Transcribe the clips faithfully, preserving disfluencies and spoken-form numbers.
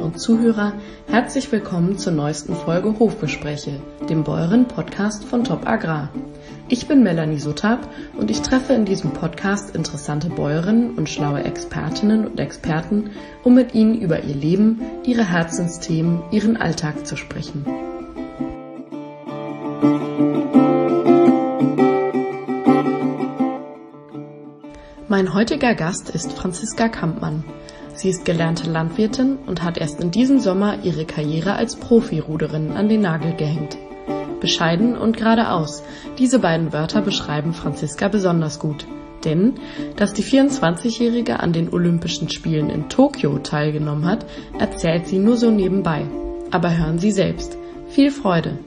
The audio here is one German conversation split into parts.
und Zuhörer, herzlich willkommen zur neuesten Folge Hofgespräche, dem Bäuerin-Podcast von Top Agrar. Ich bin Melanie Suttab und ich treffe in diesem Podcast interessante Bäuerinnen und schlaue Expertinnen und Experten, um mit ihnen über ihr Leben, ihre Herzensthemen, ihren Alltag zu sprechen. Mein heutiger Gast ist Franziska Kampmann. Sie ist gelernte Landwirtin und hat erst in diesem Sommer ihre Karriere als Profiruderin an den Nagel gehängt. Bescheiden und geradeaus, diese beiden Wörter beschreiben Franziska besonders gut. Denn, dass die vierundzwanzigjährige an den Olympischen Spielen in Tokio teilgenommen hat, erzählt sie nur so nebenbei. Aber hören Sie selbst. Viel Freude!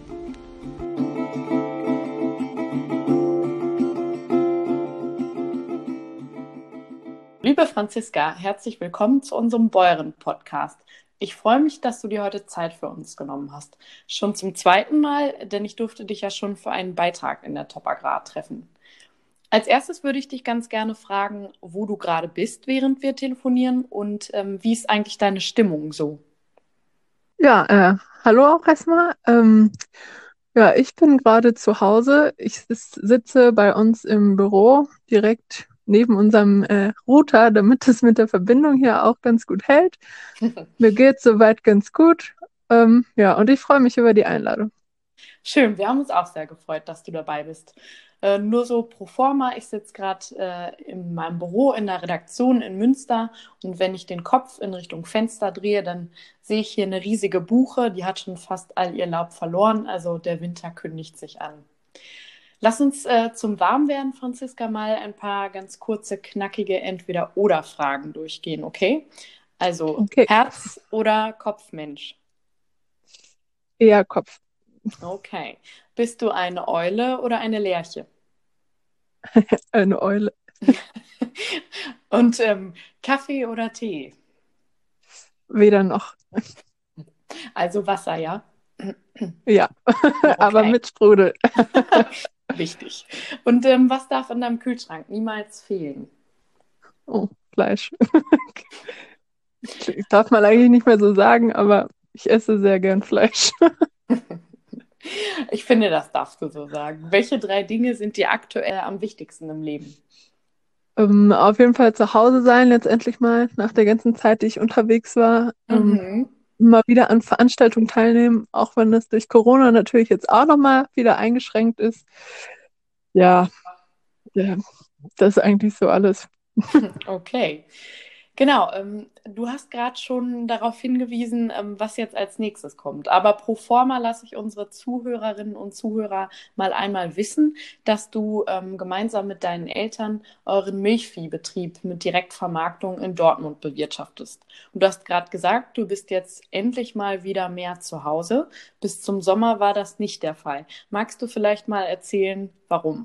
Liebe Franziska, herzlich willkommen zu unserem Bäuerin-Podcast. Ich freue mich, dass du dir heute Zeit für uns genommen hast. Schon zum zweiten Mal, denn ich durfte dich ja schon für einen Beitrag in der Top Agrar treffen. Als erstes würde ich dich ganz gerne fragen, wo du gerade bist, während wir telefonieren und ähm, wie ist eigentlich deine Stimmung so? Ja, äh, hallo auch erstmal. Ähm, ja, ich bin gerade zu Hause. Ich sis- sitze bei uns im Büro direkt neben unserem äh, Router, damit es mit der Verbindung hier auch ganz gut hält. Mir geht's soweit ganz gut. Ähm, ja, und ich freue mich über die Einladung. Schön, wir haben uns auch sehr gefreut, dass du dabei bist. Äh, nur so pro forma, ich sitze gerade äh, in meinem Büro in der Redaktion in Münster und wenn ich den Kopf in Richtung Fenster drehe, dann sehe ich hier eine riesige Buche, die hat schon fast all ihr Laub verloren, also der Winter kündigt sich an. Lass uns äh, zum Warmwerden, Franziska, mal ein paar ganz kurze, knackige Entweder-Oder-Fragen durchgehen, okay? Also Okay, Herz- oder Kopfmensch? eher Kopf. Okay. Bist du eine Eule oder eine Lerche? Eine Eule. Und ähm, Kaffee oder Tee? Weder noch. Also Wasser, ja? Ja, aber Okay, mit Sprudel. wichtig. Und ähm, was darf in deinem Kühlschrank niemals fehlen? Oh, Fleisch. Darf man eigentlich nicht mehr so sagen, aber ich esse sehr gern Fleisch. Ich finde, das darfst du so sagen. Welche drei Dinge sind dir aktuell am wichtigsten im Leben? Ähm, auf jeden Fall zu Hause sein, letztendlich mal nach der ganzen Zeit, die ich unterwegs war. Ähm, Mhm. mal wieder an Veranstaltungen teilnehmen, auch wenn das durch Corona natürlich jetzt auch nochmal wieder eingeschränkt ist. Ja, ja, das ist eigentlich so alles. Okay. Genau, ähm, du hast gerade schon darauf hingewiesen, ähm, was jetzt als nächstes kommt. Aber pro forma lasse ich unsere Zuhörerinnen und Zuhörer mal einmal wissen, dass du ähm, gemeinsam mit deinen Eltern euren Milchviehbetrieb mit Direktvermarktung in Dortmund bewirtschaftest. Und du hast gerade gesagt, du bist jetzt endlich mal wieder mehr zu Hause. Bis zum Sommer war das nicht der Fall. Magst du vielleicht mal erzählen, warum?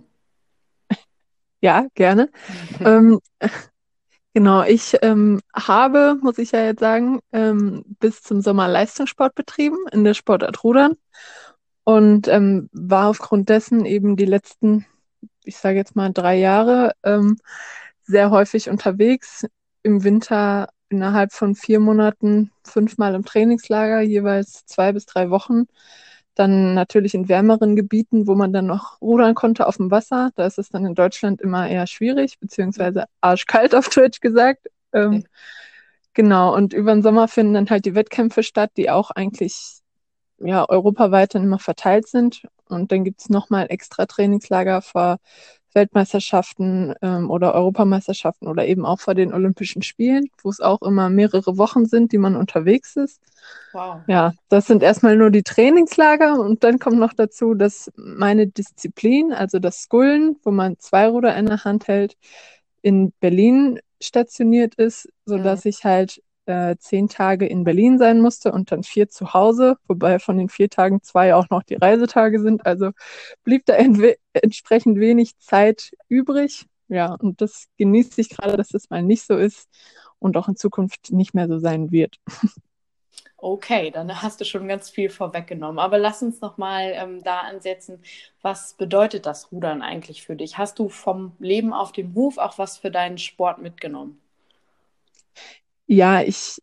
Ja, gerne. Ähm, genau, ich ähm, habe, muss ich ja jetzt sagen, ähm, bis zum Sommer Leistungssport betrieben in der Sportart Rudern und ähm, war aufgrund dessen eben die letzten, ich sage jetzt mal drei Jahre, ähm, sehr häufig unterwegs. Im Winter innerhalb von vier Monaten fünfmal im Trainingslager, jeweils zwei bis drei Wochen. Dann natürlich in wärmeren Gebieten, wo man dann noch rudern konnte auf dem Wasser. Da ist es dann in Deutschland immer eher schwierig, beziehungsweise arschkalt auf Deutsch gesagt. Ähm, genau, und über den Sommer finden dann halt die Wettkämpfe statt, die auch eigentlich ja, europaweit dann immer verteilt sind. Und dann gibt es nochmal extra Trainingslager vor Weltmeisterschaften ähm, oder Europameisterschaften oder eben auch vor den Olympischen Spielen, wo es auch immer mehrere Wochen sind, die man unterwegs ist. Wow. Ja, das sind erstmal nur die Trainingslager und dann kommt noch dazu, dass meine Disziplin, also das Skullen, wo man zwei Ruder in der Hand hält, in Berlin stationiert ist, Mhm. sodass ich halt äh, zehn Tage in Berlin sein musste und dann vier zu Hause, wobei von den vier Tagen zwei auch noch die Reisetage sind. Also blieb da entwe- entsprechend wenig Zeit übrig. Ja, und das genieße ich gerade, dass das mal nicht so ist und auch in Zukunft nicht mehr so sein wird. Okay, dann hast du schon ganz viel vorweggenommen. Aber lass uns noch mal ähm, da ansetzen. Was bedeutet das Rudern eigentlich für dich? Hast du vom Leben auf dem Hof auch was für deinen Sport mitgenommen? Ja, ich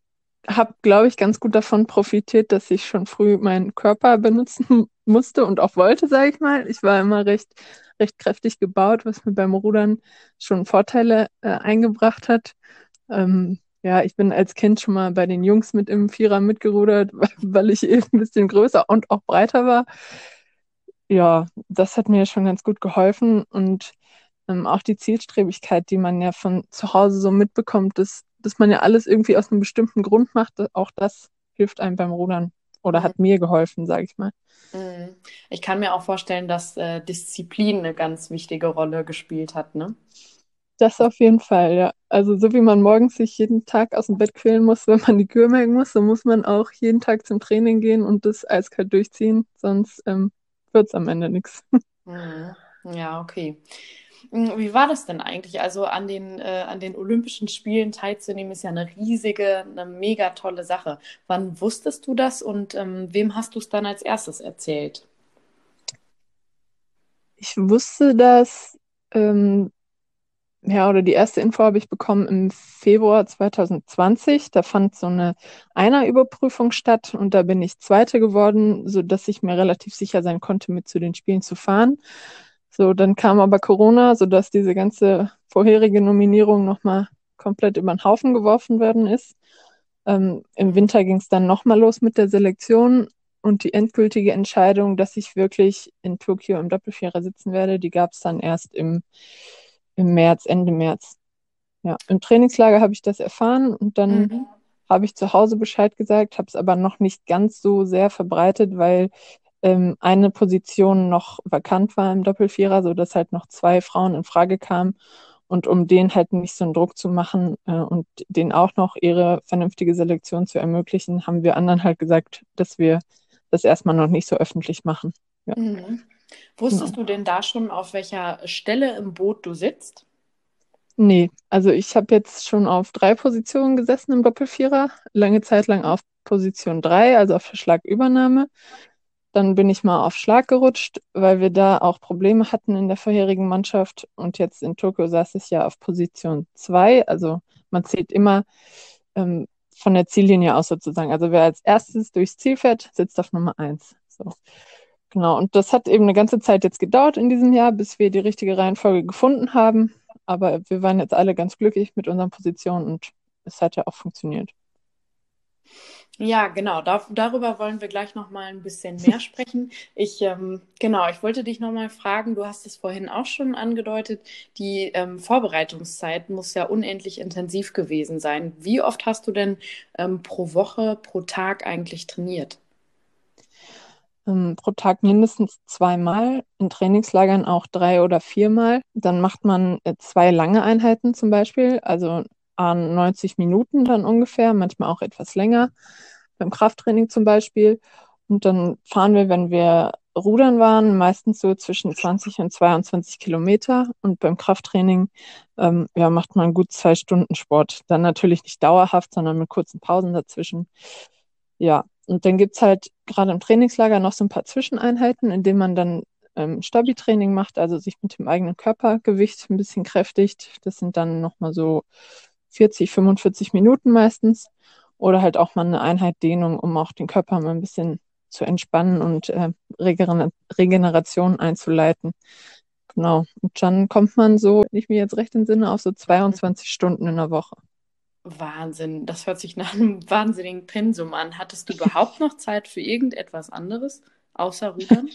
habe, glaube ich, ganz gut davon profitiert, dass ich schon früh meinen Körper benutzen musste und auch wollte, sage ich mal. Ich war immer recht, recht kräftig gebaut, was mir beim Rudern schon Vorteile äh, eingebracht hat. Ähm, ja, ich bin als Kind schon mal bei den Jungs mit im Vierer mitgerudert, weil ich eben ein bisschen größer und auch breiter war. Ja, das hat mir schon ganz gut geholfen und ähm, auch die Zielstrebigkeit, die man ja von zu Hause so mitbekommt, dass, dass man ja alles irgendwie aus einem bestimmten Grund macht, auch das hilft einem beim Rudern oder Mhm. hat mir geholfen, sage ich mal. Mhm. Ich kann mir auch vorstellen, dass äh, Disziplin eine ganz wichtige Rolle gespielt hat, ne? Das auf jeden Fall, ja. Also so wie man morgens sich jeden Tag aus dem Bett quälen muss, wenn man die Kühe melken muss, so muss man auch jeden Tag zum Training gehen und das eiskalt durchziehen, sonst ähm, wird es am Ende nichts. Mhm. Ja, okay. Mm, Wie war das denn eigentlich? Also an den, äh, an den Olympischen Spielen teilzunehmen, ist ja eine riesige, eine mega tolle Sache. Wann wusstest du das und ähm, wem hast du es dann als erstes erzählt? Ich wusste das, ähm, ja, oder die erste Info habe ich bekommen im Februar zwanzig zwanzig. Da fand so eine Einerüberprüfung statt und da bin ich Zweite geworden, sodass ich mir relativ sicher sein konnte, mit zu den Spielen zu fahren. So, dann kam aber Corona, sodass diese ganze vorherige Nominierung nochmal komplett über den Haufen geworfen worden ist. Ähm, im Mhm. Winter ging es dann nochmal los mit der Selektion und die endgültige Entscheidung, dass ich wirklich in Tokio im Doppelvierer sitzen werde, die gab es dann erst im, im März, Ende März. Ja, im Trainingslager habe ich das erfahren und dann Mhm. habe ich zu Hause Bescheid gesagt, habe es aber noch nicht ganz so sehr verbreitet, weil ähm, eine Position noch vakant war im Doppelvierer, sodass halt noch zwei Frauen in Frage kamen. Und um denen halt nicht so einen Druck zu machen äh, und denen auch noch ihre vernünftige Selektion zu ermöglichen, haben wir anderen halt gesagt, dass wir das erstmal noch nicht so öffentlich machen. Ja, Mhm. genau. Wusstest du denn da schon, auf welcher Stelle im Boot du sitzt? Nee, also ich habe jetzt schon auf drei Positionen gesessen im Doppelvierer, lange Zeit lang auf Position drei, also auf der Schlagübernahme. Dann bin ich mal auf Schlag gerutscht, weil wir da auch Probleme hatten in der vorherigen Mannschaft. Und jetzt in Tokio saß ich ja auf Position zwei. Also man zählt immer ähm, von der Ziellinie aus sozusagen. Also wer als erstes durchs Ziel fährt, sitzt auf Nummer eins. So. Genau. Und das hat eben eine ganze Zeit jetzt gedauert in diesem Jahr, bis wir die richtige Reihenfolge gefunden haben. Aber wir waren jetzt alle ganz glücklich mit unseren Positionen und es hat ja auch funktioniert. Ja, genau. Da, darüber wollen wir gleich noch mal ein bisschen mehr sprechen. Ich, ähm, genau, ich wollte dich noch mal fragen, du hast es vorhin auch schon angedeutet, die ähm, Vorbereitungszeit muss ja unendlich intensiv gewesen sein. Wie oft hast du denn ähm, pro Woche, pro Tag eigentlich trainiert? Ähm, pro Tag mindestens zweimal, in Trainingslagern auch drei oder viermal. Dann macht man äh, zwei lange Einheiten zum Beispiel, also an neunzig Minuten dann ungefähr, manchmal auch etwas länger, beim Krafttraining zum Beispiel. Und dann fahren wir, wenn wir rudern waren, meistens so zwischen zwanzig und zweiundzwanzig Kilometer. Und beim Krafttraining ähm, ja, macht man gut zwei Stunden Sport. Dann natürlich nicht dauerhaft, sondern mit kurzen Pausen dazwischen. Ja, und dann gibt es halt gerade im Trainingslager noch so ein paar Zwischeneinheiten, in denen man dann ähm, Stabi-Training macht, also sich mit dem eigenen Körpergewicht ein bisschen kräftigt. Das sind dann nochmal so vierzig, fünfundvierzig Minuten meistens. Oder halt auch mal eine Einheit Dehnung, um auch den Körper mal ein bisschen zu entspannen und äh, Regener Regeneration einzuleiten. Genau. Und dann kommt man so, wenn ich mir jetzt recht entsinne, auf so zweiundzwanzig Stunden in der Woche. Wahnsinn, das hört sich nach einem wahnsinnigen Pensum an. Hattest du überhaupt noch Zeit für irgendetwas anderes außer Rudern?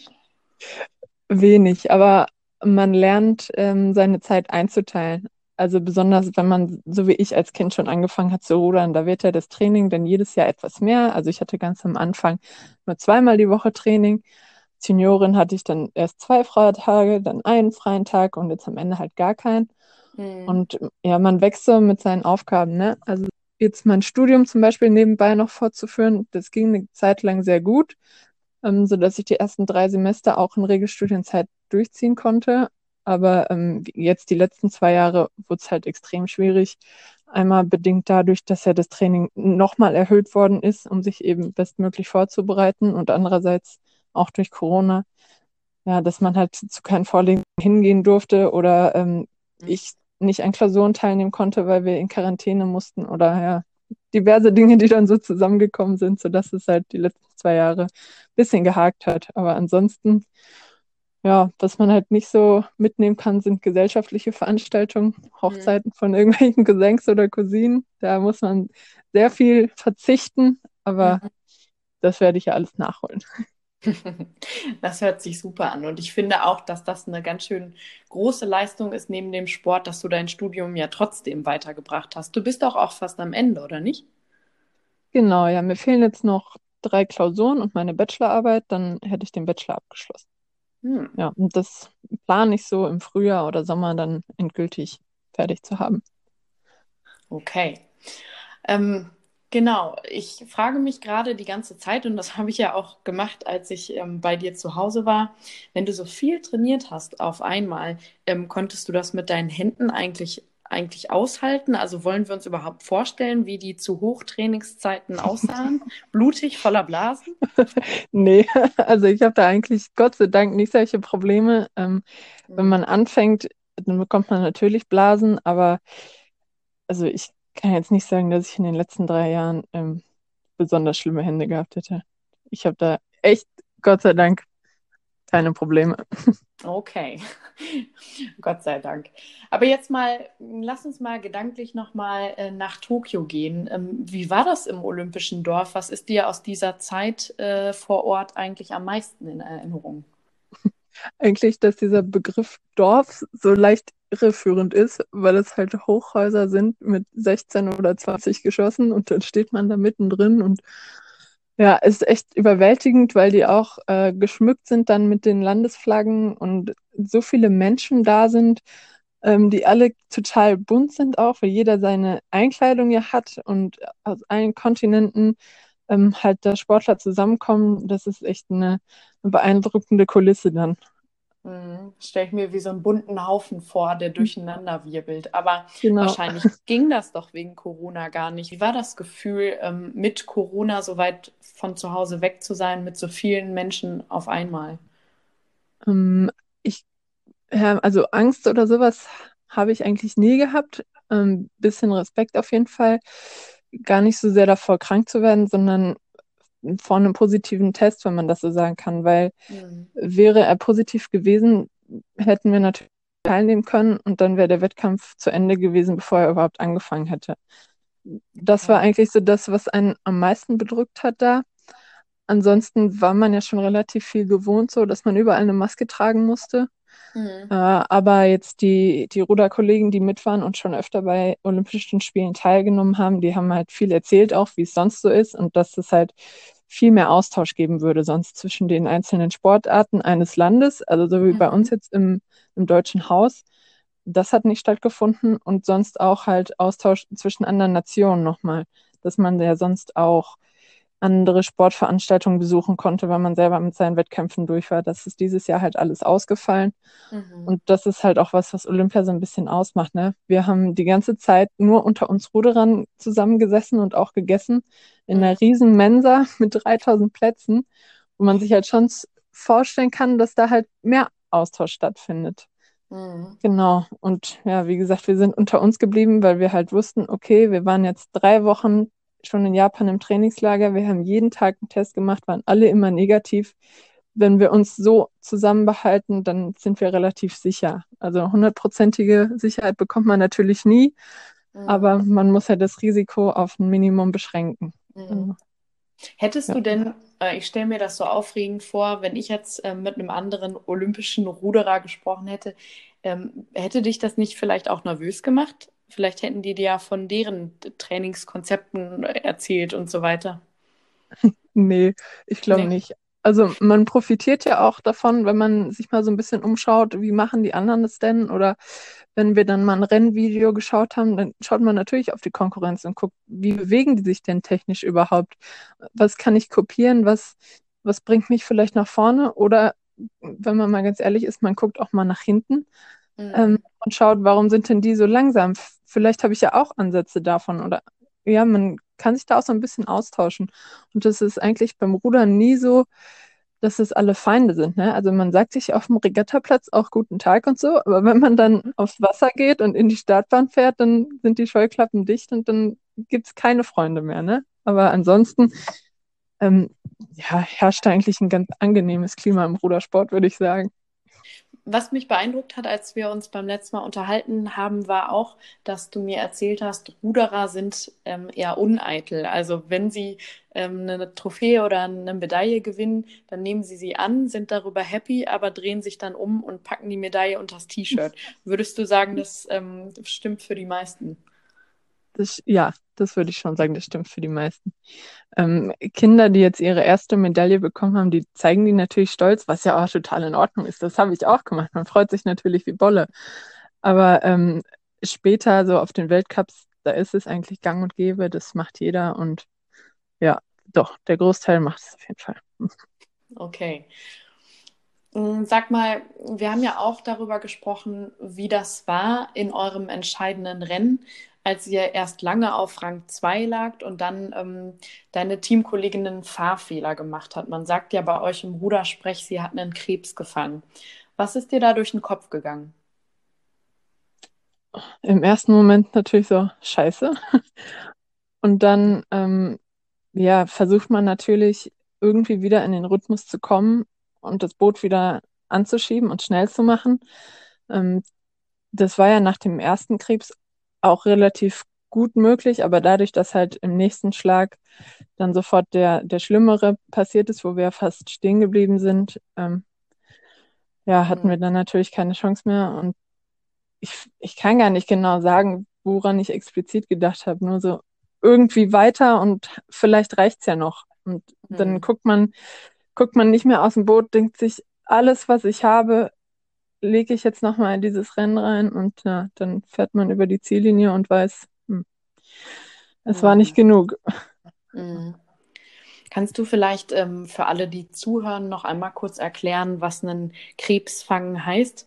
Wenig, aber man lernt, ähm, seine Zeit einzuteilen. Also besonders, wenn man, so wie ich als Kind schon angefangen hat zu rudern, da wird ja das Training dann jedes Jahr etwas mehr. Also ich hatte ganz am Anfang nur zweimal die Woche Training. Als Juniorin hatte ich dann erst zwei freie Tage, dann einen freien Tag und jetzt am Ende halt gar keinen. Mhm. Und ja, man wächst so mit seinen Aufgaben, ne? Also jetzt mein Studium zum Beispiel nebenbei noch fortzuführen, das ging eine Zeit lang sehr gut, ähm, sodass ich die ersten drei Semester auch in Regelstudienzeit durchziehen konnte. Aber ähm, jetzt die letzten zwei Jahre wurde es halt extrem schwierig. Einmal bedingt dadurch, dass ja das Training nochmal erhöht worden ist, um sich eben bestmöglich vorzubereiten und andererseits auch durch Corona, ja, dass man halt zu keinen Vorlesungen hingehen durfte oder ähm, ich nicht an Klausuren teilnehmen konnte, weil wir in Quarantäne mussten oder ja. diverse Dinge, die dann so zusammengekommen sind, sodass es halt die letzten zwei Jahre ein bisschen gehakt hat. Aber ansonsten, ja, was man halt nicht so mitnehmen kann, sind gesellschaftliche Veranstaltungen, Mhm. Hochzeiten von irgendwelchen Cousins oder Cousinen. Da muss man sehr viel verzichten, aber Mhm. das werde ich ja alles nachholen. Das hört sich super an. Und ich finde auch, dass das eine ganz schön große Leistung ist neben dem Sport, dass du dein Studium ja trotzdem weitergebracht hast. Du bist doch auch fast am Ende, oder nicht? Genau, ja, mir fehlen jetzt noch drei Klausuren und meine Bachelorarbeit, dann hätte ich den Bachelor abgeschlossen. Hm, Ja, und das plane ich so im Frühjahr oder Sommer dann endgültig fertig zu haben. okay. Ähm, genau, ich frage mich gerade die ganze Zeit, und das habe ich ja auch gemacht, als ich ähm, bei dir zu Hause war, wenn du so viel trainiert hast auf einmal, ähm, konntest du das mit deinen Händen eigentlich, eigentlich aushalten? Also wollen wir uns überhaupt vorstellen, wie die zu Hochtrainingszeiten aussahen? Blutig, voller Blasen? Nee, also ich habe da eigentlich Gott sei Dank nicht solche Probleme. Ähm, wenn Hm, man anfängt, dann bekommt man natürlich Blasen, aber also ich kann jetzt nicht sagen, dass ich in den letzten drei Jahren ähm, besonders schlimme Hände gehabt hätte. Ich habe da echt, Gott sei Dank, keine Probleme. okay, Gott sei Dank. Aber jetzt mal, lass uns mal gedanklich nochmal äh, nach Tokio gehen. Ähm, wie war das im Olympischen Dorf? Was ist dir aus dieser Zeit äh, vor Ort eigentlich am meisten in Erinnerung? Eigentlich, dass dieser Begriff Dorf so leicht irreführend ist, weil es halt Hochhäuser sind mit sechzehn oder zwanzig Geschossen und dann steht man da mittendrin und ja, ist echt überwältigend, weil die auch äh, geschmückt sind dann mit den Landesflaggen und so viele Menschen da sind, ähm, die alle total bunt sind auch, weil jeder seine Einkleidung ja hat und aus allen Kontinenten ähm, halt da Sportler zusammenkommen. Das ist echt eine, eine beeindruckende Kulisse dann. Mhm. Stelle ich mir wie so einen bunten Haufen vor, der durcheinander wirbelt. Aber Genau. wahrscheinlich ging das doch wegen Corona gar nicht. Wie war das Gefühl, ähm, mit Corona so weit von zu Hause weg zu sein, mit so vielen Menschen auf einmal? Ähm, ich, ja, also Angst oder sowas habe ich eigentlich nie gehabt. Ähm, bisschen Respekt auf jeden Fall. Gar nicht so sehr davor, krank zu werden, sondern vor einem positiven Test, wenn man das so sagen kann, weil Mhm. wäre er positiv gewesen, hätten wir natürlich teilnehmen können und dann wäre der Wettkampf zu Ende gewesen, bevor er überhaupt angefangen hätte. Das war Okay. eigentlich so das, was einen am meisten bedrückt hat da. Ansonsten war man ja schon relativ viel gewohnt, so dass man überall eine Maske tragen musste. Mhm. Äh, aber jetzt die, die Ruderkollegen, die mit waren und schon öfter bei Olympischen Spielen teilgenommen haben, die haben halt viel erzählt, auch wie es sonst so ist und dass es halt viel mehr Austausch geben würde, sonst zwischen den einzelnen Sportarten eines Landes, also so wie bei uns Mhm. jetzt im, im Deutschen Haus. Das hat nicht stattgefunden und sonst auch halt Austausch zwischen anderen Nationen nochmal, dass man ja sonst auch andere Sportveranstaltungen besuchen konnte, weil man selber mit seinen Wettkämpfen durch war. Das ist dieses Jahr halt alles ausgefallen. Mhm. Und das ist halt auch was, was Olympia so ein bisschen ausmacht, ne? Wir haben die ganze Zeit nur unter uns Ruderern zusammengesessen und auch gegessen in Mhm. einer riesen Mensa mit dreitausend Plätzen, wo man sich halt schon vorstellen kann, dass da halt mehr Austausch stattfindet. Mhm. Genau. Und ja, wie gesagt, wir sind unter uns geblieben, weil wir halt wussten, okay, wir waren jetzt drei Wochen schon in Japan im Trainingslager. Wir haben jeden Tag einen Test gemacht, waren alle immer negativ. Wenn wir uns so zusammenbehalten, dann sind wir relativ sicher. Also hundertprozentige Sicherheit bekommt man natürlich nie, Mhm. aber man muss ja das Risiko auf ein Minimum beschränken. Mhm. Also, Hättest ja. du denn, äh, ich stelle mir das so aufregend vor, wenn ich jetzt äh, mit einem anderen olympischen Ruderer gesprochen hätte, ähm, hätte dich das nicht vielleicht auch nervös gemacht? Vielleicht hätten die dir ja von deren Trainingskonzepten erzählt und so weiter. Nee, ich glaube Nee. nicht. Also man profitiert ja auch davon, wenn man sich mal so ein bisschen umschaut, wie machen die anderen das denn? Oder wenn wir dann mal ein Rennvideo geschaut haben, dann schaut man natürlich auf die Konkurrenz und guckt, wie bewegen die sich denn technisch überhaupt? Was kann ich kopieren? Was, was bringt mich vielleicht nach vorne? Oder wenn man mal ganz ehrlich ist, man guckt auch mal nach hinten ähm, Mhm. und schaut, warum sind denn die so langsam? F- Vielleicht habe ich ja auch Ansätze davon. Oder ja, man kann sich da auch so ein bisschen austauschen. Und das ist eigentlich beim Rudern nie so, dass es alle Feinde sind. Ne? Also man sagt sich auf dem Regattaplatz auch guten Tag und so, aber wenn man dann aufs Wasser geht und in die Startbahn fährt, dann sind die Scheuklappen dicht und dann gibt es keine Freunde mehr, ne? Aber ansonsten ähm, ja, herrscht eigentlich ein ganz angenehmes Klima im Rudersport, würde ich sagen. Was mich beeindruckt hat, als wir uns beim letzten Mal unterhalten haben, war auch, dass du mir erzählt hast, Ruderer sind ähm, eher uneitel. Also wenn sie ähm, eine Trophäe oder eine Medaille gewinnen, dann nehmen sie sie an, sind darüber happy, aber drehen sich dann um und packen die Medaille unter das T-Shirt. Würdest du sagen, das ähm, stimmt für die meisten? Das, ja, das würde ich schon sagen, das stimmt für die meisten. Ähm, Kinder, die jetzt ihre erste Medaille bekommen haben, die zeigen die natürlich stolz, was ja auch total in Ordnung ist. Das habe ich auch gemacht. Man freut sich natürlich wie Bolle. Aber ähm, später, so auf den Weltcups, da ist es eigentlich gang und gäbe. Das macht jeder. Und ja, doch, der Großteil macht es auf jeden Fall. Okay. Mm, Sag mal, wir haben ja auch darüber gesprochen, wie das war in eurem entscheidenden Rennen, als ihr erst lange auf Rang zwei lagt und dann ähm, deine Teamkollegin einen Fahrfehler gemacht hat. Man sagt ja bei euch im Rudersprech, sie hat einen Krebs gefangen. Was ist dir da durch den Kopf gegangen? Im ersten Moment natürlich so, scheiße. Und dann, ähm, ja, versucht man natürlich irgendwie wieder in den Rhythmus zu kommen und das Boot wieder anzuschieben und schnell zu machen. Ähm, Das war ja nach dem ersten Krebs auch relativ gut möglich, aber dadurch, dass halt im nächsten Schlag dann sofort der, der Schlimmere passiert ist, wo wir fast stehen geblieben sind, ähm, ja, hatten wir Mhm. dann natürlich keine Chance mehr. Und ich, ich kann gar nicht genau sagen, woran ich explizit gedacht habe. Nur so irgendwie weiter und vielleicht reicht's ja noch. Und dann Mhm. guckt man, guckt man nicht mehr aus dem Boot, denkt sich, alles, was ich habe, lege ich jetzt nochmal in dieses Rennen rein und ja, dann fährt man über die Ziellinie und weiß, hm, es war nicht Mhm. genug. Mhm. Kannst du vielleicht ähm, für alle, die zuhören, noch einmal kurz erklären, was ein Krebsfangen heißt?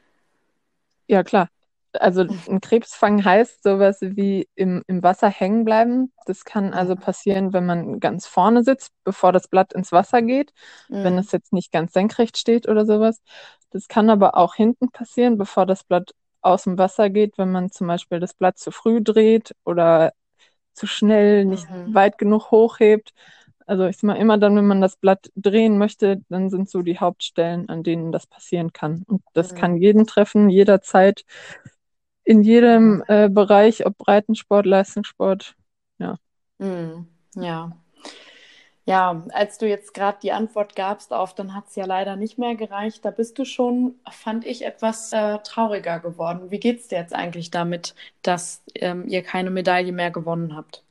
Ja, klar. Also ein Krebsfang heißt sowas wie im, im Wasser hängen bleiben. Das kann also Mhm. passieren, wenn man ganz vorne sitzt, bevor das Blatt ins Wasser geht, wenn Mhm. es jetzt nicht ganz senkrecht steht oder sowas. Das kann aber auch hinten passieren, bevor das Blatt aus dem Wasser geht, wenn man zum Beispiel das Blatt zu früh dreht oder zu schnell, nicht Mhm. weit genug hochhebt. Also ich sag mal, immer dann, wenn man das Blatt drehen möchte, dann sind so die Hauptstellen, an denen das passieren kann. Und das Mhm. kann jeden treffen, jederzeit, in Mhm. jedem äh, Bereich, ob Breitensport, Leistungssport. Ja. Mhm. Ja. Ja, als du jetzt gerade die Antwort gabst auf, dann hat es ja leider nicht mehr gereicht. Da bist du schon, fand ich, etwas äh, trauriger geworden. Wie geht's dir jetzt eigentlich damit, dass ähm, ihr keine Medaille mehr gewonnen habt?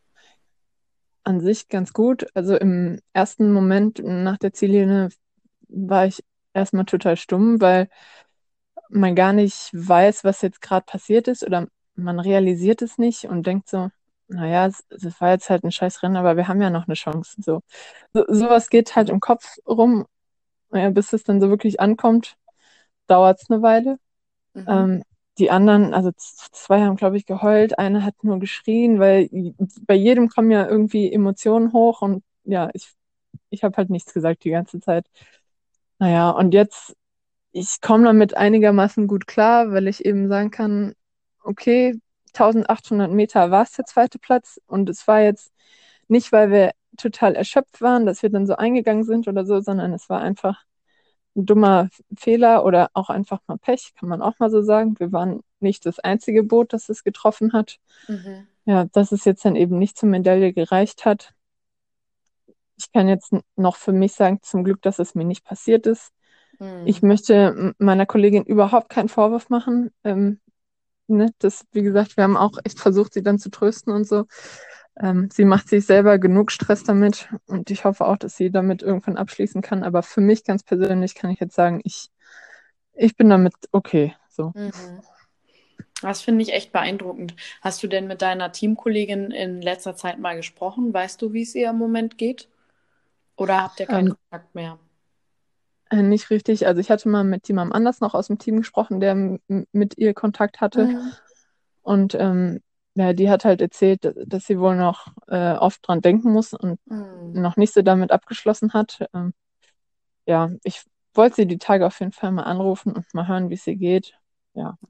An sich ganz gut. Also im ersten Moment nach der Ziellinie war ich erstmal total stumm, weil man gar nicht weiß, was jetzt gerade passiert ist oder man realisiert es nicht und denkt so, naja, es, es war jetzt halt ein scheiß Rennen, aber wir haben ja noch eine Chance. So, so sowas geht halt Mhm. im Kopf rum, ja, bis es dann so wirklich ankommt, dauert es eine Weile. Mhm. Ähm, Die anderen, also z- zwei haben, glaube ich, geheult, eine hat nur geschrien, weil bei jedem kommen ja irgendwie Emotionen hoch und ja, ich, ich habe halt nichts gesagt die ganze Zeit. Naja, und jetzt, ich komme damit einigermaßen gut klar, weil ich eben sagen kann, okay, eintausendachthundert Meter war es der zweite Platz und es war jetzt nicht, weil wir total erschöpft waren, dass wir dann so eingegangen sind oder so, sondern es war einfach ein dummer Fehler oder auch einfach mal Pech, kann man auch mal so sagen. Wir waren nicht das einzige Boot, das es getroffen hat. Mhm. Ja, dass es jetzt dann eben nicht zur Medaille gereicht hat. Ich kann jetzt noch für mich sagen, zum Glück, dass es mir nicht passiert ist. Ich Mhm. möchte meiner Kollegin überhaupt keinen Vorwurf machen. Ähm, ne, das, wie gesagt, wir haben auch echt versucht, sie dann zu trösten und so. Ähm, sie macht sich selber genug Stress damit und ich hoffe auch, dass sie damit irgendwann abschließen kann. Aber für mich ganz persönlich kann ich jetzt sagen, ich, ich bin damit okay. So. Mhm. Das finde ich echt beeindruckend. Hast du denn mit deiner Teamkollegin in letzter Zeit mal gesprochen? Weißt du, wie es ihr im Moment geht? Oder habt ihr keinen Ähm, Kontakt mehr? äh, Nicht richtig. Also ich hatte mal mit jemandem anders noch aus dem Team gesprochen, der m- mit ihr Kontakt hatte. Mhm. Und ähm, ja, die hat halt erzählt, dass, dass sie wohl noch äh, oft dran denken muss und Mhm. noch nicht so damit abgeschlossen hat. Ähm, ja, ich wollte sie die Tage auf jeden Fall mal anrufen und mal hören, wie es ihr geht. Ja.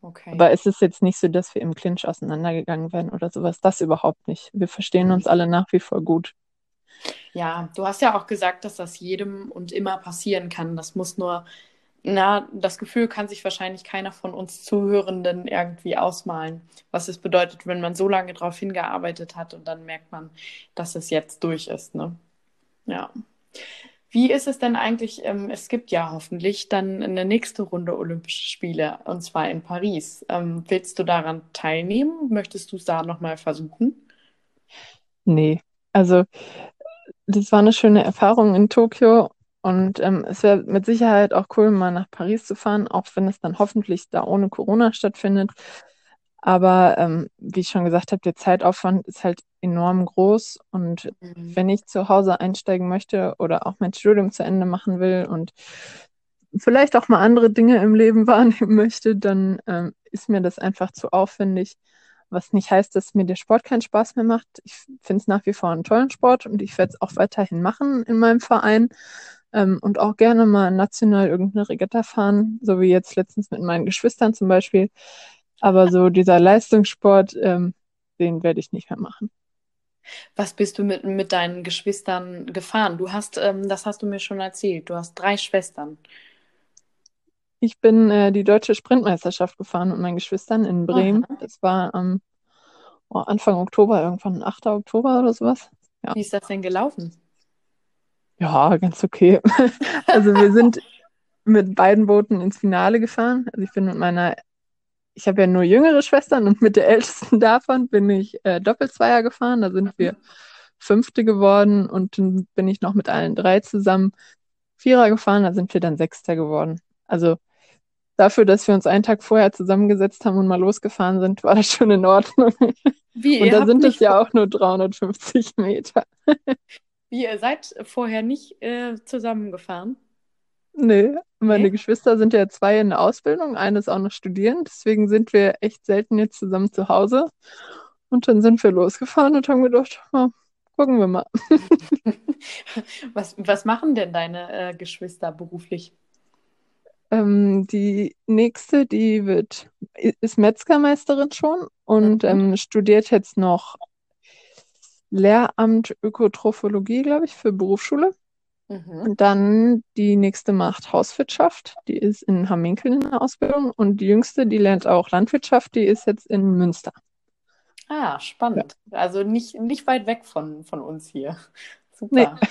Okay. Aber es ist jetzt nicht so, dass wir im Clinch auseinandergegangen wären oder sowas. Das überhaupt nicht. Wir verstehen uns alle nach wie vor gut. Ja, du hast ja auch gesagt, dass das jedem und immer passieren kann. Das muss nur, na, das Gefühl kann sich wahrscheinlich keiner von uns Zuhörenden irgendwie ausmalen, was es bedeutet, wenn man so lange darauf hingearbeitet hat und dann merkt man, dass es jetzt durch ist, ne? Ja. Wie ist es denn eigentlich? Ähm, es gibt ja hoffentlich dann eine nächste Runde Olympische Spiele, und zwar in Paris. Ähm, willst du daran teilnehmen? Möchtest du es da nochmal versuchen? Nee, also das war eine schöne Erfahrung in Tokio und ähm, es wäre mit Sicherheit auch cool, mal nach Paris zu fahren, auch wenn es dann hoffentlich da ohne Corona stattfindet. Aber ähm, wie ich schon gesagt habe, der Zeitaufwand ist halt enorm groß und Mhm. wenn ich zu Hause einsteigen möchte oder auch mein Studium zu Ende machen will und vielleicht auch mal andere Dinge im Leben wahrnehmen möchte, dann ähm, ist mir das einfach zu aufwendig. Was nicht heißt, dass mir der Sport keinen Spaß mehr macht. Ich finde es nach wie vor einen tollen Sport und ich werde es auch weiterhin machen in meinem Verein ähm, und auch gerne mal national irgendeine Regatta fahren, so wie jetzt letztens mit meinen Geschwistern zum Beispiel. Aber so dieser Leistungssport, ähm, den werde ich nicht mehr machen. Was bist du mit, mit deinen Geschwistern gefahren? Du hast, ähm, das hast du mir schon erzählt, du hast drei Schwestern. Ich bin äh, die deutsche Sprintmeisterschaft gefahren mit meinen Geschwistern in Bremen. Aha. Das war am oh, Anfang Oktober, irgendwann achter Oktober oder sowas. Ja, Wie ist das denn gelaufen? ja, ganz okay. Also wir sind mit beiden Booten ins Finale gefahren. Also ich bin mit meiner, ich habe ja nur jüngere Schwestern und mit der ältesten davon bin ich äh, Doppelzweier gefahren. Da sind wir Fünfte geworden und dann bin ich noch mit allen drei zusammen Vierer gefahren. Da sind wir dann Sechster geworden. Also dafür, dass wir uns einen Tag vorher zusammengesetzt haben und mal losgefahren sind, war das schon in Ordnung. Wie, Und ihr da habt sind es nicht vor, ja auch nur dreihundertfünfzig Meter. wie ihr seid vorher nicht äh, zusammengefahren? Nee, Nee? meine Geschwister sind ja zwei in der Ausbildung, eine ist auch noch studierend, deswegen sind wir echt selten jetzt zusammen zu Hause. Und dann sind wir losgefahren und haben gedacht, "Ja, gucken wir mal." Was, was machen denn deine äh, Geschwister beruflich? Ähm, die nächste, die wird, ist Metzgermeisterin schon und Mhm. ähm, studiert jetzt noch Lehramt Ökotrophologie, glaube ich, für Berufsschule. Mhm. Und dann die nächste macht Hauswirtschaft, die ist in Hamminkeln in der Ausbildung. Und die jüngste, die lernt auch Landwirtschaft, die ist jetzt in Münster. Ah, Ja. spannend. Also nicht, nicht weit weg von, von uns hier. Nee, Super.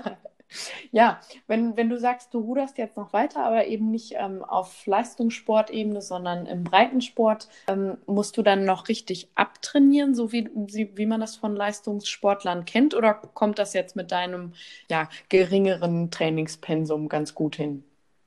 Ja, wenn, wenn du sagst, du ruderst jetzt noch weiter, aber eben nicht ähm, auf Leistungssportebene, sondern im Breitensport, ähm, musst du dann noch richtig abtrainieren, so wie, wie, wie man das von Leistungssportlern kennt, oder kommt das jetzt mit deinem ja, geringeren Trainingspensum ganz gut hin?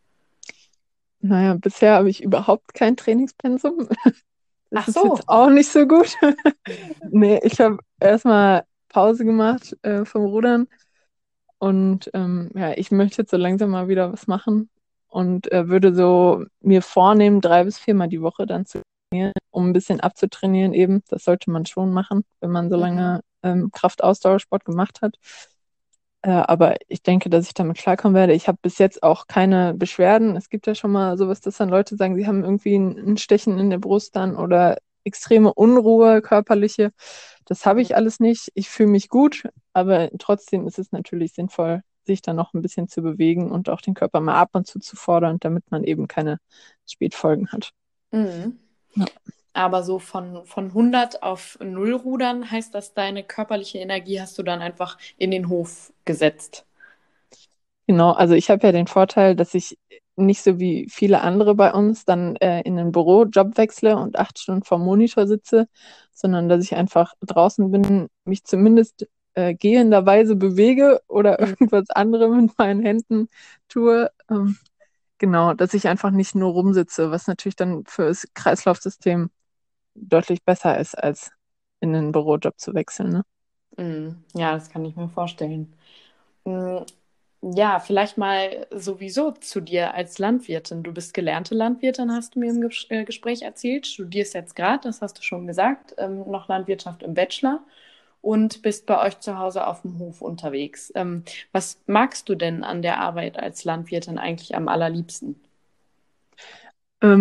naja, bisher habe ich überhaupt kein Trainingspensum. Das Ach ist so. jetzt auch nicht so gut. Nee, ich habe erstmal Pause gemacht äh, vom Rudern und ähm, ja, ich möchte jetzt so langsam mal wieder was machen und äh, würde so mir vornehmen, drei bis viermal die Woche dann zu um ein bisschen abzutrainieren eben. Das sollte man schon machen, wenn man so Mhm. lange ähm, Kraftausdauersport gemacht hat. Äh, aber ich denke, dass ich damit klarkommen werde. Ich habe bis jetzt auch keine Beschwerden. Es gibt ja schon mal sowas, dass dann Leute sagen, sie haben irgendwie ein, ein Stechen in der Brust dann oder extreme Unruhe, körperliche. Das habe ich alles nicht. Ich fühle mich gut, aber trotzdem ist es natürlich sinnvoll, sich dann noch ein bisschen zu bewegen und auch den Körper mal ab und zu zu fordern, damit man eben keine Spätfolgen hat. Mhm. Ja. Aber so von, von hundert auf null rudern heißt das, deine körperliche Energie hast du dann einfach in den Hof gesetzt. Genau, also ich habe ja den Vorteil, dass ich nicht so wie viele andere bei uns dann äh, in einen Bürojob wechsle und acht Stunden vorm Monitor sitze, sondern dass ich einfach draußen bin, mich zumindest äh, gehenderweise bewege oder Mhm. irgendwas anderes mit meinen Händen tue. Ähm, genau, dass ich einfach nicht nur rumsitze, was natürlich dann für das Kreislaufsystem deutlich besser ist, als in einen Bürojob zu wechseln. Ne? Mhm. Ja, das kann ich mir vorstellen. Mhm. Ja, vielleicht mal sowieso zu dir als Landwirtin. Du bist gelernte Landwirtin, hast du mir im Ges äh, Gespräch erzählt. Studierst jetzt gerade, das hast du schon gesagt, ähm, noch Landwirtschaft im Bachelor und bist bei euch zu Hause auf dem Hof unterwegs. Ähm, was magst du denn an der Arbeit als Landwirtin eigentlich am allerliebsten? Ähm,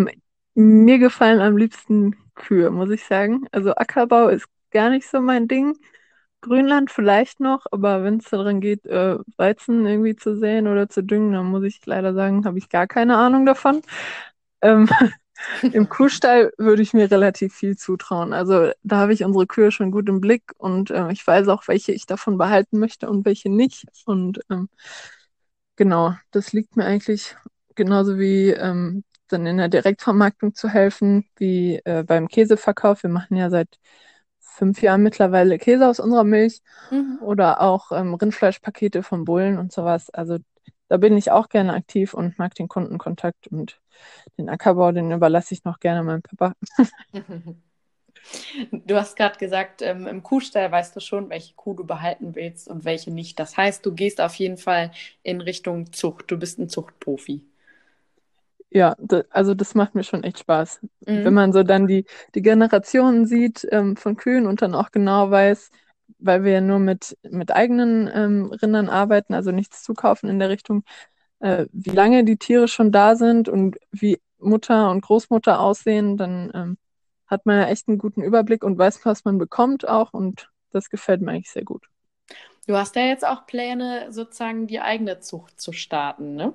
Mir gefallen am liebsten Kühe, muss ich sagen. Also Ackerbau ist gar nicht so mein Ding. Grünland vielleicht noch, aber wenn es daran geht, äh, Weizen irgendwie zu säen oder zu düngen, dann muss ich leider sagen, habe ich gar keine Ahnung davon. Ähm, Im Kuhstall würde ich mir relativ viel zutrauen. Also da habe ich unsere Kühe schon gut im Blick und äh, ich weiß auch, welche ich davon behalten möchte und welche nicht. Und ähm, genau, das liegt mir eigentlich genauso wie ähm, dann in der Direktvermarktung zu helfen, wie äh, beim Käseverkauf. Wir machen ja seit fünf Jahren mittlerweile Käse aus unserer Milch Mhm. oder auch ähm, Rindfleischpakete von Bullen und sowas. Also da bin ich auch gerne aktiv und mag den Kundenkontakt und den Ackerbau, den überlasse ich noch gerne meinem Papa. Du hast gerade gesagt, ähm, im Kuhstall weißt du schon, welche Kuh du behalten willst und welche nicht. Das heißt, du gehst auf jeden Fall in Richtung Zucht. Du bist ein Zuchtprofi. Ja, da, also das macht mir schon echt Spaß. Wenn Mhm. man so dann die, die Generationen sieht ähm, von Kühen und dann auch genau weiß, weil wir ja nur mit, mit eigenen ähm, Rindern arbeiten, also nichts zukaufen in der Richtung, äh, wie lange die Tiere schon da sind und wie Mutter und Großmutter aussehen, dann ähm, hat man ja echt einen guten Überblick und weiß, was man bekommt auch und das gefällt mir eigentlich sehr gut. Du hast ja jetzt auch Pläne, sozusagen die eigene Zucht zu starten, ne?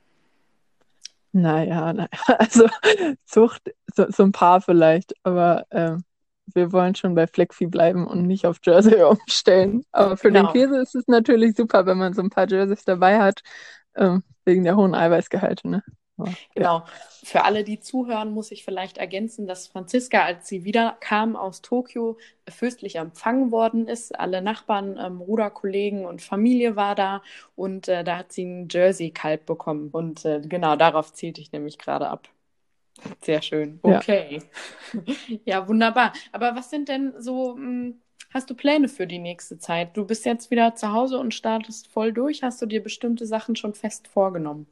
Naja, naja, also Zucht, so, so ein paar vielleicht, aber ähm, wir wollen schon bei Fleckvieh bleiben und nicht auf Jersey umstellen. Aber für den Genau. Käse ist es natürlich super, wenn man so ein paar Jerseys dabei hat, ähm, wegen der hohen Eiweißgehalte, ne? Aber, ja. Genau. Für alle, die zuhören, muss ich vielleicht ergänzen, dass Franziska, als sie wiederkam aus Tokio, fürstlich empfangen worden ist. Alle Nachbarn, ähm, Ruderkollegen und Familie war da und äh, da hat sie einen Jersey-Kalb bekommen. Und äh, genau darauf zielte ich nämlich gerade ab. Sehr schön. Ja. Okay. Ja, wunderbar. Aber was sind denn so, mh, hast du Pläne für die nächste Zeit? Du bist jetzt wieder zu Hause und startest voll durch. Hast du dir bestimmte Sachen schon fest vorgenommen?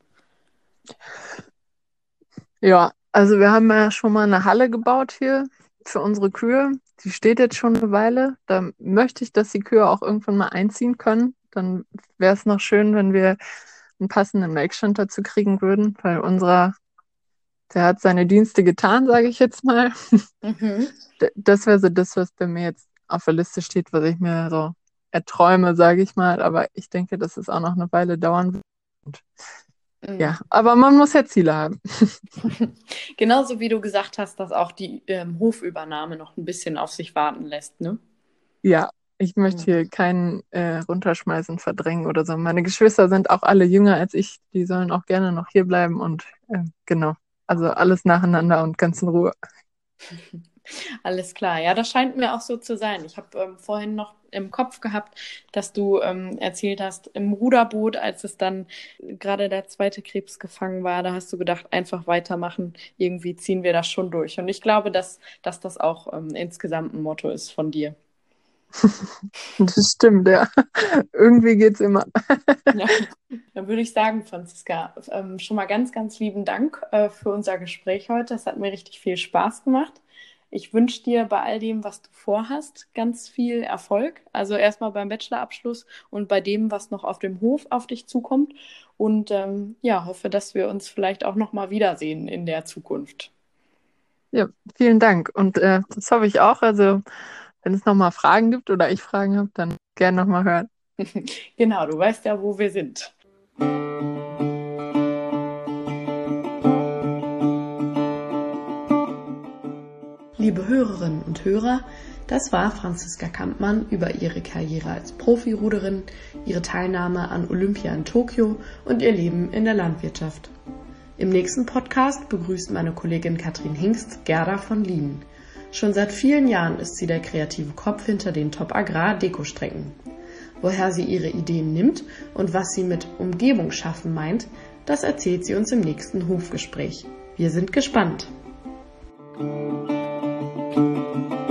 Ja, also wir haben ja schon mal eine Halle gebaut hier für unsere Kühe. Die steht jetzt schon eine Weile. Da möchte ich, dass die Kühe auch irgendwann mal einziehen können. Dann wäre es noch schön, wenn wir einen passenden Melkstand dazu kriegen würden, weil unserer, der hat seine Dienste getan, sage ich jetzt mal. Mhm. D- Das wäre so das, was bei mir jetzt auf der Liste steht, was ich mir so erträume, sage ich mal. Aber ich denke, dass es auch noch eine Weile dauern wird. Und Mhm. ja, aber man muss ja Ziele haben. Genauso wie du gesagt hast, dass auch die ähm, Hofübernahme noch ein bisschen auf sich warten lässt, ne? Ja, ich möchte hier Mhm. keinen äh, runterschmeißen, verdrängen oder so. Meine Geschwister sind auch alle jünger als ich. Die sollen auch gerne noch hier bleiben und äh, genau. Also alles nacheinander und ganz in Ruhe. Alles klar. Ja, das scheint mir auch so zu sein. Ich habe ähm, vorhin noch im Kopf gehabt, dass du ähm, erzählt hast, im Ruderboot, als es dann gerade der zweite Krebs gefangen war, da hast du gedacht, einfach weitermachen. Irgendwie ziehen wir das schon durch. Und ich glaube, dass, dass das auch ähm, insgesamt ein Motto ist von dir. Das stimmt, ja. Irgendwie geht's immer. Ja, dann würde ich sagen, Franziska, ähm, schon mal ganz, ganz lieben Dank äh, für unser Gespräch heute. Das hat mir richtig viel Spaß gemacht. Ich wünsche dir bei all dem, was du vorhast, ganz viel Erfolg. Also erstmal beim Bachelorabschluss und bei dem, was noch auf dem Hof auf dich zukommt. Und ähm, ja, hoffe, dass wir uns vielleicht auch noch mal wiedersehen in der Zukunft. Ja, vielen Dank. Und äh, das hoffe ich auch. Also, wenn es nochmal Fragen gibt oder ich Fragen habe, dann gerne nochmal hören. Genau, du weißt ja, wo wir sind. Liebe Hörerinnen und Hörer, das war Franziska Kampmann über ihre Karriere als Profiruderin, ihre Teilnahme an Olympia in Tokio und ihr Leben in der Landwirtschaft. Im nächsten Podcast begrüßt meine Kollegin Katrin Hingst Gerda von Lienen. Schon seit vielen Jahren ist sie der kreative Kopf hinter den Top Agrar Dekostrecken. Woher sie ihre Ideen nimmt und was sie mit Umgebung schaffen meint, das erzählt sie uns im nächsten Hofgespräch. Wir sind gespannt. Thank you.